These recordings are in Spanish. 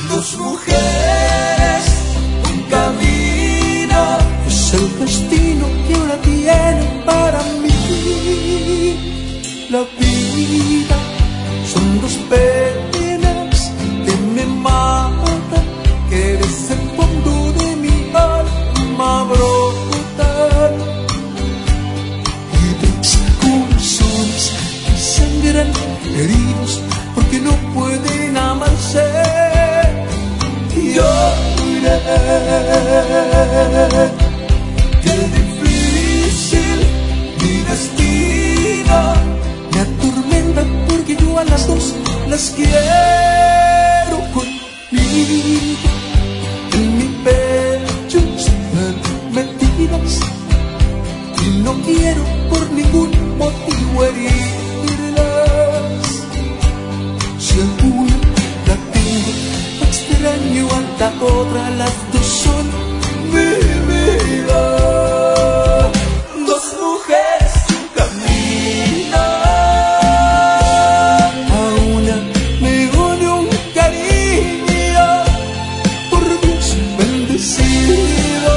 Dos mujeres, un camino, es el destino que ahora tienen para mí. La vida son dos penas que me matan, que desde el fondo de mi alma brotan. Y dos corazones que sangran heridos porque no pueden amarse. Lloré, qué difícil mi destino, me atormenta porque yo a las dos las quiero conmigo. En mi pecho están metidas y no quiero por ningún motivo herirlas. Si alguna la tengo, extraño a la otra, las dos son mi vida. Dos mujeres, un camino, a una me une un cariño, por Dios bendecido.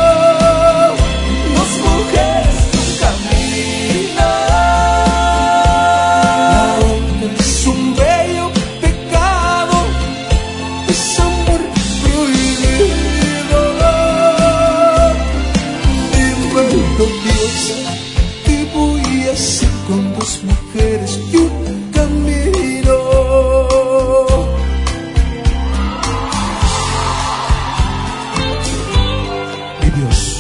Dos mujeres, un camino, la otra es un bello pecado, es amor prohibido. Dímelo, Dios, ¿qué voy a hacer con dos mujeres y un camino? Mi Dios,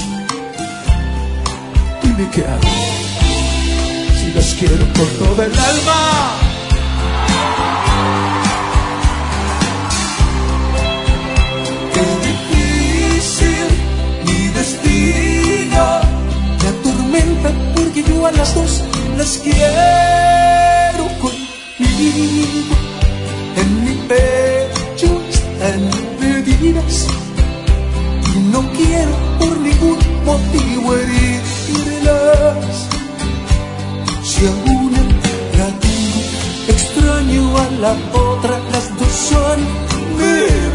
dime qué hago, si las quiero con toda el alma. Qué difícil mi destino, me atormenta porque yo a las dos las quiero conmigo. En mi pecho están heridas y no quiero por ningún motivo herirlas. Si a una la tengo, extraño a la otra, las dos son mi